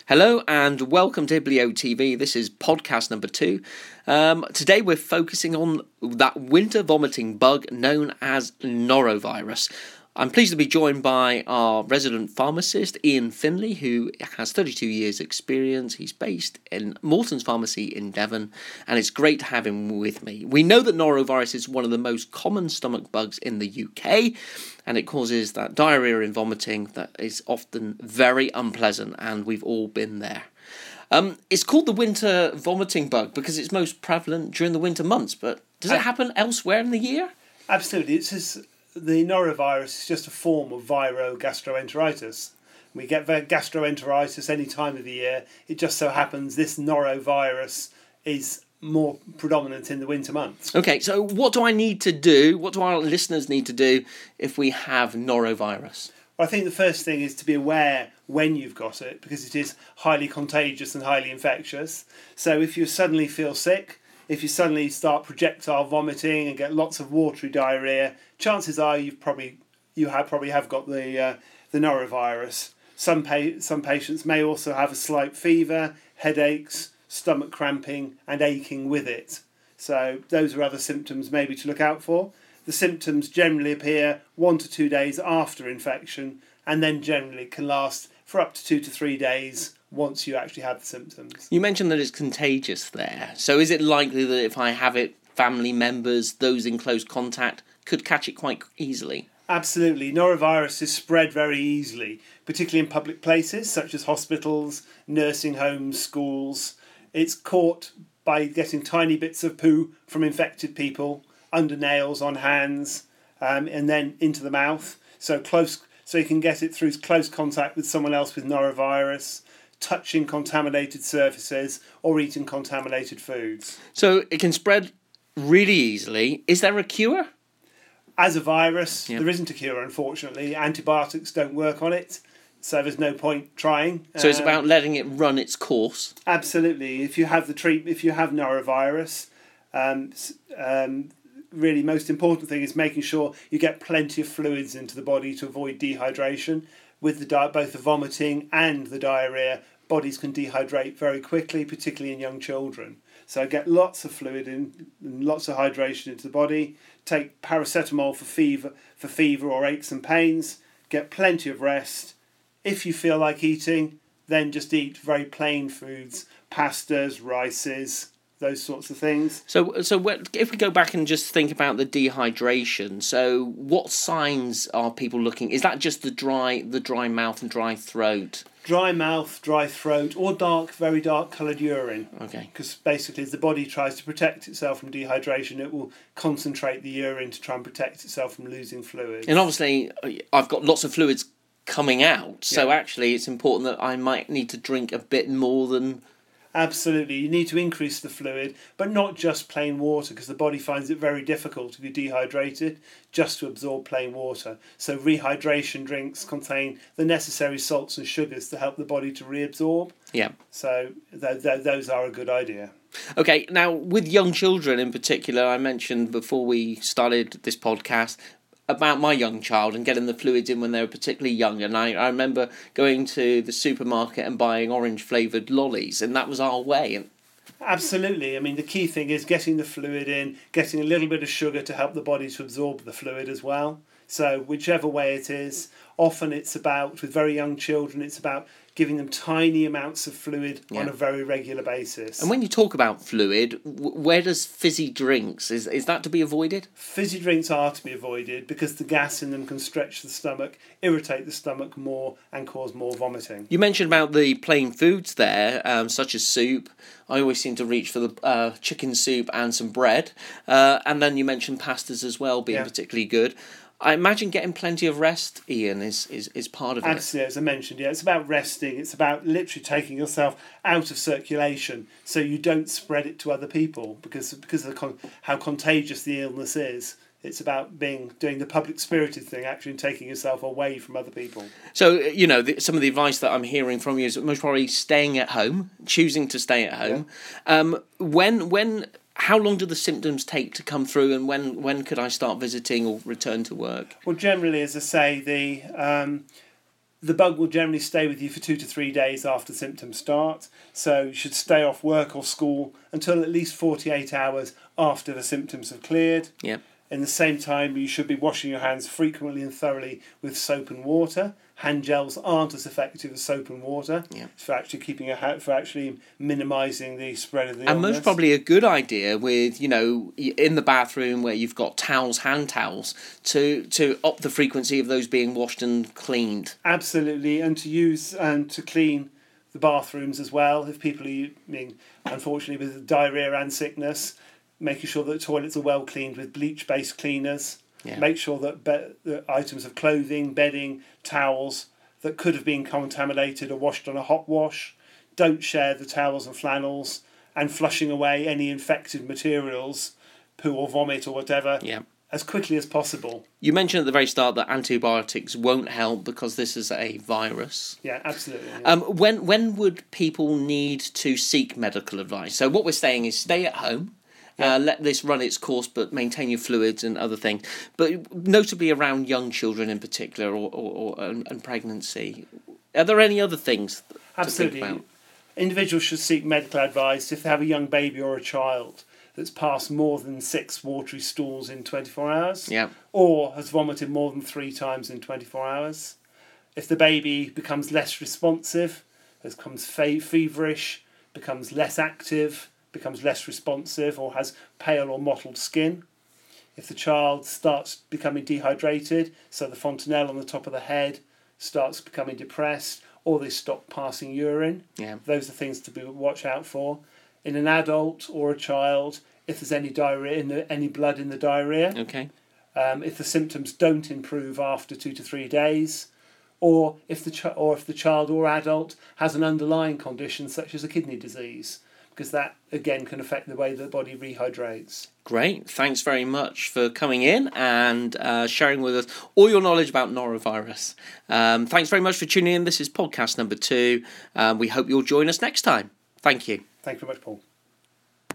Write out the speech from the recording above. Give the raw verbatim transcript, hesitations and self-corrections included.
Hello and welcome to Iblio T V. This is podcast number two. Um, today we're focusing on that winter vomiting bug known as norovirus. I'm pleased to be joined by our resident pharmacist, Ian Finley, who has thirty-two years experience. He's based in Morton's Pharmacy in Devon, and it's great to have him with me. We know that norovirus is one of the most common stomach bugs in the U K, and it causes that diarrhea and vomiting that is often very unpleasant, and we've all been there. Um, it's called the winter vomiting bug because it's most prevalent during the winter months, but does it happen elsewhere in the year? Absolutely. It's just, the norovirus is just a form of virogastroenteritis. We get gastroenteritis any time of the year. It just so happens this norovirus is more predominant in the winter months. Okay, so what do I need to do? What do our listeners need to do if we have norovirus? Well, I think the first thing is to be aware when you've got it, because it is highly contagious and highly infectious. So if you suddenly feel sick, if you suddenly start projectile vomiting and get lots of watery diarrhea, chances are you've probably you have probably have got the uh, the norovirus. Some pa- some patients may also have a slight fever, headaches, stomach cramping, and aching with it. So those are other symptoms maybe to look out for. The symptoms generally appear one to two days after infection, and then generally can last for up to two to three days once you actually have the symptoms. You mentioned that it's contagious there. So is it likely that if I have it, family members, those in close contact, could catch it quite easily? Absolutely. Norovirus is spread very easily, particularly in public places such as hospitals, nursing homes, schools. It's caught by getting tiny bits of poo from infected people, under nails, on hands, um, and then into the mouth. So close, so you can get it through close contact with someone else with norovirus, touching contaminated surfaces, or eating contaminated foods. So it can spread really easily. Is there a cure? As a virus, yeah. There isn't a cure, unfortunately. Antibiotics don't work on it, so there's no point trying. So it's um, about letting it run its course? Absolutely. If you have the treat, if you have norovirus, um, um, really most important thing is making sure you get plenty of fluids into the body to avoid dehydration. With the di- both the vomiting and the diarrhea, bodies can dehydrate very quickly, particularly in young children. So get lots of fluid in, and lots of hydration into the body. Take paracetamol for fever, for fever or aches and pains. Get plenty of rest. If you feel like eating, then just eat very plain foods, pastas, rices, those sorts of things. So, so if we go back and just think about the dehydration, so what signs are people looking? Is that just the dry, the dry mouth and dry throat? Dry mouth, dry throat, or dark, very dark coloured urine. Okay. Because basically, as the body tries to protect itself from dehydration, it will concentrate the urine to try and protect itself from losing fluids. And obviously, I've got lots of fluids coming out, so yeah. actually, it's important that I might need to drink a bit more than. Absolutely. You need to increase the fluid, but not just plain water, because the body finds it very difficult if you're dehydrated just to absorb plain water. So rehydration drinks contain the necessary salts and sugars to help the body to reabsorb. Yeah. So th- th- those are a good idea. Okay, now with young children in particular, I mentioned before we started this podcast about my young child and getting the fluids in when they were particularly young, and I, I remember going to the supermarket and buying orange flavoured lollies, and that was our way. Absolutely. I mean, the key thing is getting the fluid in, getting a little bit of sugar to help the body to absorb the fluid as well. So whichever way it is, often it's about, with very young children, it's about giving them tiny amounts of fluid yeah. on a very regular basis. And when you talk about fluid, where does fizzy drinks, is is that to be avoided? Fizzy drinks are to be avoided because the gas in them can stretch the stomach, irritate the stomach more, and cause more vomiting. You mentioned about the plain foods there, um, such as soup. I always seem to reach for the uh, chicken soup and some bread. Uh, and then you mentioned pastas as well being yeah. particularly good. I imagine getting plenty of rest, Ian, is, is, is part of it. Absolutely, as I mentioned, yeah, it's about resting. It's about literally taking yourself out of circulation so you don't spread it to other people because because of the con- how contagious the illness is. It's about being doing the public spirited thing, actually taking yourself away from other people. So, you know, the, some of the advice that I'm hearing from you is most probably staying at home, choosing to stay at home. Yeah. Um, when when... How long do the symptoms take to come through, and when, when could I start visiting or return to work? Well, generally, as I say, the um, The bug will generally stay with you for two to three days after symptoms start, so you should stay off work or school until at least forty-eight hours after the symptoms have cleared. Yep. In the same time, you should be washing your hands frequently and thoroughly with soap and water. Hand gels aren't as effective as soap and water Yep. for actually keeping a ha- for actually minimising the spread of the And illness. most probably a good idea with, you know, in the bathroom where you've got towels, hand towels, to, to up the frequency of those being washed and cleaned. Absolutely, and to use and to clean the bathrooms as well. If people are, I mean, unfortunately with diarrhoea and sickness, making sure that toilets are well cleaned with bleach-based cleaners. Yeah. Make sure that be- the items of clothing, bedding, towels that could have been contaminated are washed on a hot wash. Don't share the towels and flannels, and flushing away any infected materials, poo or vomit or whatever, Yeah. as quickly as possible. You mentioned at the very start that antibiotics won't help because this is a virus. Yeah, absolutely. Yeah. Um, when when would people need to seek medical advice? So what we're saying is stay at home. Yeah. Uh, let this run its course, but maintain your fluids and other things. But notably around young children in particular, or, or, or and, and pregnancy. Are there any other things Absolutely. to think about? Individuals should seek medical advice if they have a young baby or a child that's passed more than six watery stools in twenty-four hours, Yeah. or has vomited more than three times in twenty-four hours. If the baby becomes less responsive, becomes fe- feverish, becomes less active, becomes less responsive, or has pale or mottled skin. If the child starts becoming dehydrated, so the fontanelle on the top of the head starts becoming depressed, or they stop passing urine, Yeah. those are things to be watch out for. In an adult or a child, if there's any diarrhea in the, any blood in the diarrhea, Okay. um, if the symptoms don't improve after two to three days, or if the ch- or if the child or adult has an underlying condition such as a kidney disease, because that again can affect the way the body rehydrates. Great. Thanks very much for coming in and uh, sharing with us all your knowledge about norovirus. Um, thanks very much for tuning in. This is podcast number two. Um, we hope you'll join us next time. Thank you. Thank you very much, Paul.